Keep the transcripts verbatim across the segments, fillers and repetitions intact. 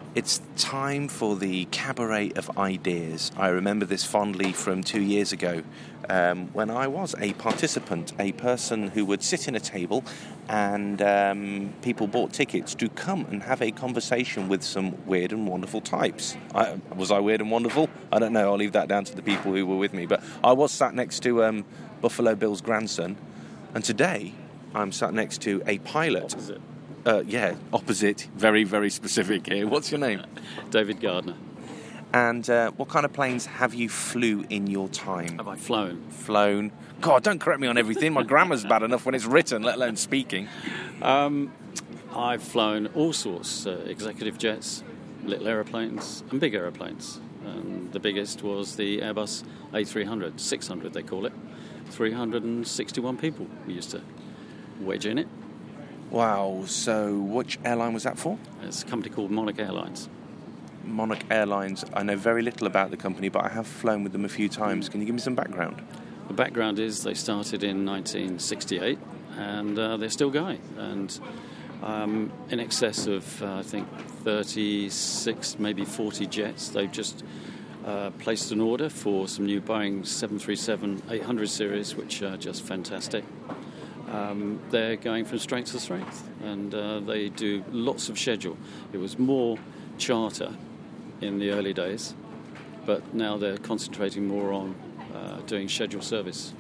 It's time for the cabaret of ideas. I remember this fondly from two years ago um, when I was a participant, a person who would sit in a table and um, people bought tickets to come and have a conversation with some weird and wonderful types. I, was I weird and wonderful? I don't know. I'll leave that down to the people who were with me. But I was sat next to um, Buffalo Bill's grandson, and today I'm sat next to a pilot. Opposite. Uh, yeah, opposite. Very, very specific here. What's your name? David Gardner. And uh, what kind of planes have you flew in your time? Have I flown? Flown. God, don't correct me on everything. My grammar's bad enough when it's written, let alone speaking. Um, I've flown all sorts, uh, executive jets, little aeroplanes, and big aeroplanes. Um, the biggest was the Airbus A three hundred, six hundred they call it. three hundred sixty-one people we used to wedge in it. Wow, so which airline was that for? It's a company called Monarch Airlines. Monarch Airlines. I know very little about the company, but I have flown with them a few times. Can you give me some background? The background is they started in nineteen sixty-eight, and uh, they're still going. And um, in excess of, uh, I think, thirty-six, maybe forty jets. They've just uh, placed an order for some new Boeing seven thirty-seven eight hundred series, which are just fantastic. Um, they're going from strength to strength, and uh, they do lots of schedule. It was more charter in the early days, but now they're concentrating more on uh, doing scheduled service.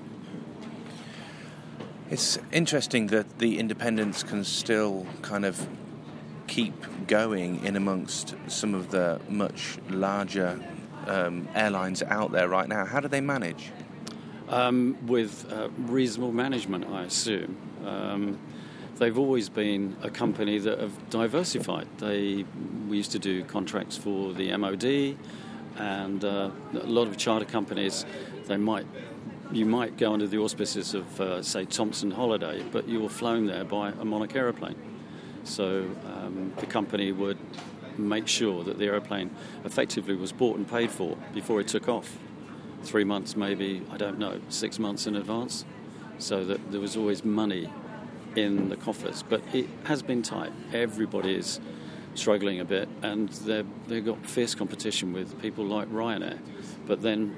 It's interesting that the independents can still kind of keep going in amongst some of the much larger um, airlines out there right now. How do they manage? Um, with uh, reasonable management, I assume. Um, they've always been a company that have diversified. They we used to do contracts for the M O D, and uh, a lot of charter companies. They might you might go under the auspices of uh, say Thomson Holiday, but you were flown there by a Monarch aeroplane. So um, the company would make sure that the aeroplane effectively was bought and paid for before it took off. Three months, maybe, I don't know, six months in advance, so that there was always money in the coffers. But it has been tight. Everybody is struggling a bit, and they've, they've got fierce competition with people like Ryanair. But then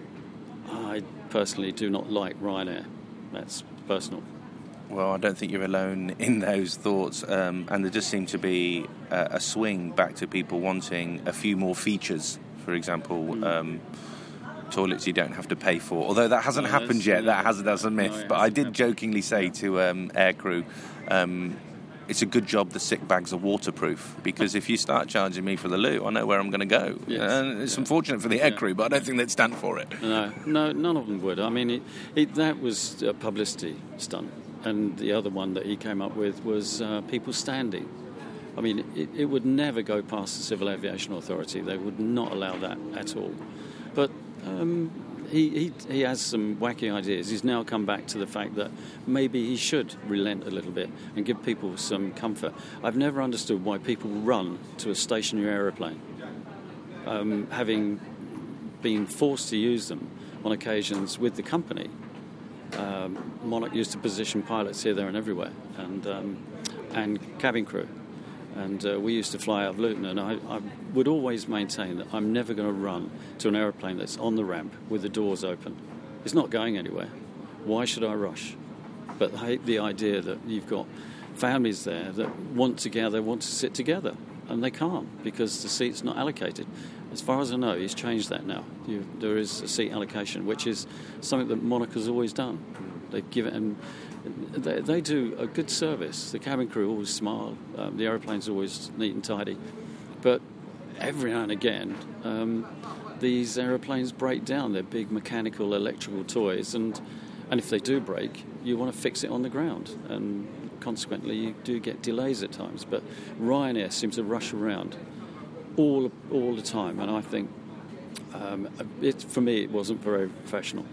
I personally do not like Ryanair. That's personal. Well, I don't think you're alone in those thoughts, um, and there does seem to be a, a swing back to people wanting a few more features, for example. Mm. Um, toilets you don't have to pay for, although that hasn't no, happened yet. That has that's a myth. No, but I did jokingly say to um, aircrew, um, it's a good job the sick bags are waterproof, because if you start charging me for the loo, I know where I'm going to go. Yes. And it's yeah. unfortunate for the aircrew, yeah. but I don't think they'd stand for it. No, no, none of them would. I mean, it, it, that was a publicity stunt, and the other one that he came up with was uh, people standing. I mean, it, it would never go past the Civil Aviation Authority. They would not allow that at all. But Um, he, he he has some wacky ideas. He's now come back to the fact that maybe he should relent a little bit and give people some comfort. I've never understood why people run to a stationary aeroplane, um, having been forced to use them on occasions with the company. Um, Monarch used to position pilots here, there and everywhere, and um, and cabin crew. And uh, we used to fly out of Luton, and I, I would always maintain that I'm never going to run to an aeroplane that's on the ramp with the doors open. It's not going anywhere. Why should I rush? But I hate the idea that you've got families there that want to gather, want to sit together, and they can't because the seat's not allocated. As far as I know, he's changed that now. You, there is a seat allocation, which is something that Monarch has always done. They've given and they, they do a good service. The cabin crew always smile. Um, the aeroplane's always neat and tidy. But every now and again, um, these aeroplanes break down. They're big mechanical, electrical toys, and and if they do break, you want to fix it on the ground, and consequently, you do get delays at times. But Ryanair seems to rush around all all the time, and I think um, it, for me, it wasn't very professional.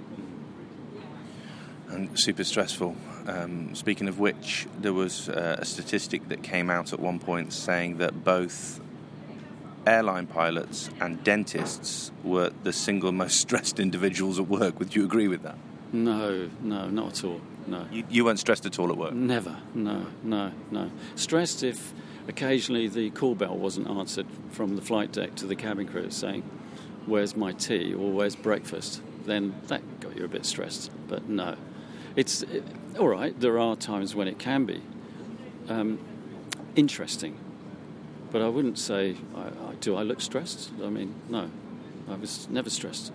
And super stressful. Um, speaking of which, there was uh, a statistic that came out at one point saying that both airline pilots and dentists were the single most stressed individuals at work. Would you agree with that? No, no, not at all. No. You, you weren't stressed at all at work? Never. No, no, no. Stressed if occasionally the call bell wasn't answered from the flight deck to the cabin crew saying, "Where's my tea?" or "Where's breakfast?" Then that got you a bit stressed. But no, it's it, all right. There are times when it can be um, interesting, but I wouldn't say, I, I, do I look stressed? I mean, no, I was never stressed.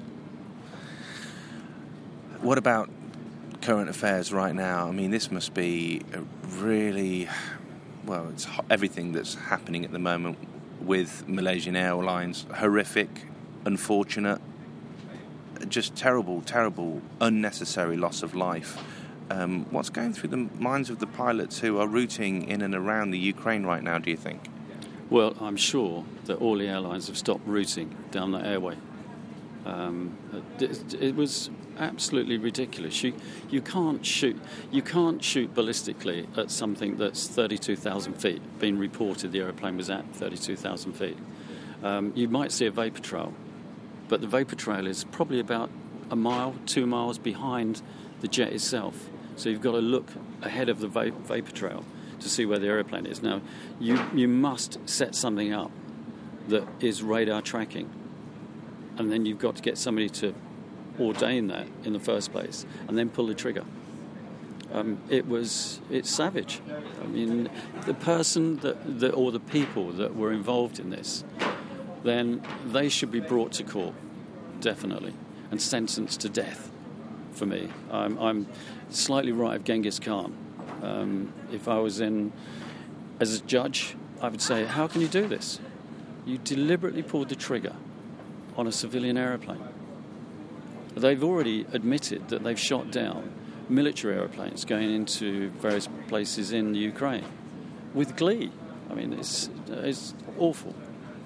What about current affairs right now? I mean, this must be a really, well, it's ho- everything that's happening at the moment with Malaysian Airlines. Horrific, unfortunate, just terrible, terrible, unnecessary loss of life. Um, what's going through the minds of the pilots who are routing in and around the Ukraine right now, do you think? Well, I'm sure that all the airlines have stopped routing down that airway. Um, it, it was absolutely ridiculous. You you can't shoot you can't shoot ballistically at something that's thirty-two thousand feet. Been reported the aeroplane was at thirty-two thousand feet. Um, you might see a vapor trail, but the vapor trail is probably about a mile, two miles behind the jet itself. So you've got to look ahead of the va- vapor trail to see where the aeroplane is. Now, you you must set something up that is radar tracking, and then you've got to get somebody to ordain that in the first place, and then pull the trigger. Um, it was it's savage. I mean, the person that, that or the people that were involved in this, then they should be brought to court, definitely, and sentenced to death. For me, I'm, I'm slightly right of Genghis Khan. Um, if I was in as a judge, I would say, how can you do this? You deliberately pulled the trigger on a civilian aeroplane. They've already admitted that they've shot down military aeroplanes going into various places in the Ukraine with glee. I mean, it's it's awful.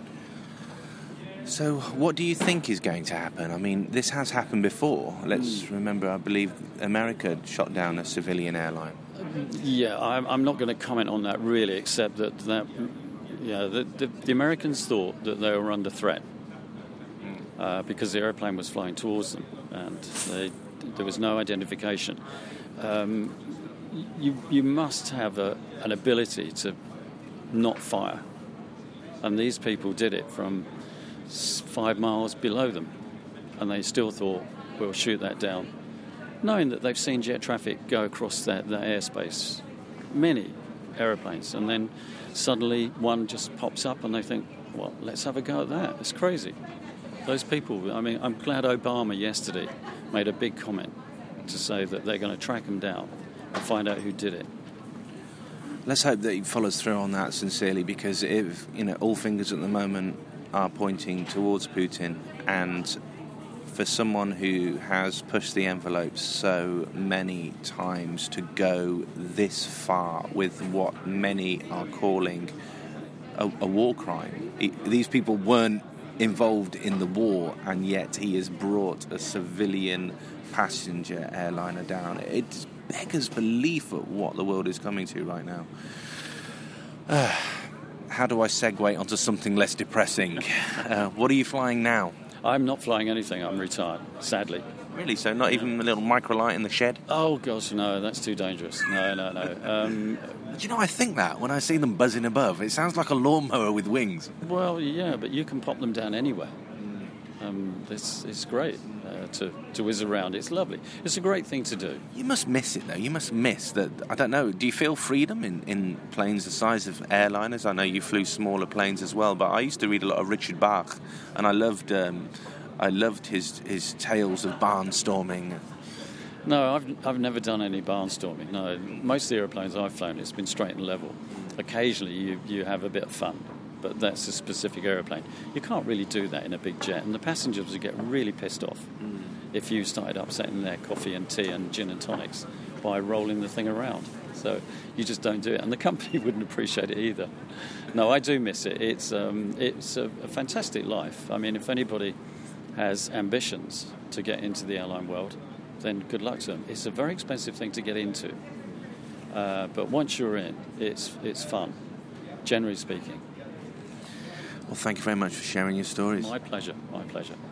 So what do you think is going to happen? I mean, this has happened before. Let's mm. remember, I believe America shot down a civilian airline. Yeah, I'm, I'm not going to comment on that really, except that, that yeah, the, the, the Americans thought that they were under threat uh, because the airplane was flying towards them and they, there was no identification. Um, you, you must have a, an ability to not fire. And these people did it from five miles below them, and they still thought, we'll shoot that down, knowing that they've seen jet traffic go across that, that airspace, many aeroplanes, and then suddenly one just pops up and they think, well, let's have a go at that. It's crazy. Those people, I mean, I'm glad Obama yesterday made a big comment to say that they're going to track them down and find out who did it. Let's hope that he follows through on that sincerely, because if, you know, all fingers at the moment are pointing towards Putin, and for someone who has pushed the envelope so many times to go this far with what many are calling a, a war crime. He, these people weren't involved in the war, and yet he has brought a civilian passenger airliner down. It beggars belief at what the world is coming to right now. Uh, How do I segue onto something less depressing? Uh, what are you flying now? I'm not flying anything. I'm retired, sadly. Really? So not even a little microlight in the shed? Oh, gosh, no, that's too dangerous. No, no, no. Um, Do you know, I think that when I see them buzzing above, it sounds like a lawnmower with wings. Well, yeah, but you can pop them down anywhere. Um, it's, it's great uh, to, to whiz around. It's lovely. It's a great thing to do. You must miss it, though. You must miss that. I don't know. Do you feel freedom in, in planes the size of airliners? I know you flew smaller planes as well, but I used to read a lot of Richard Bach, and I loved um, I loved his, his tales of barnstorming. No, I've I've never done any barnstorming. No, most of the aeroplanes I've flown, it's been straight and level. Occasionally, you, you have a bit of fun, but that's a specific aeroplane. You can't really do that in a big jet, and the passengers would get really pissed off mm. if you started upsetting their coffee and tea and gin and tonics by rolling the thing around. So you just don't do it, and the company wouldn't appreciate it either. No, I do miss it. It's um, it's a, a fantastic life. I mean, if anybody has ambitions to get into the airline world, then good luck to them. It's a very expensive thing to get into, uh, but once you're in, it's it's fun, generally speaking. Well, thank you very much for sharing your stories. My pleasure, my pleasure.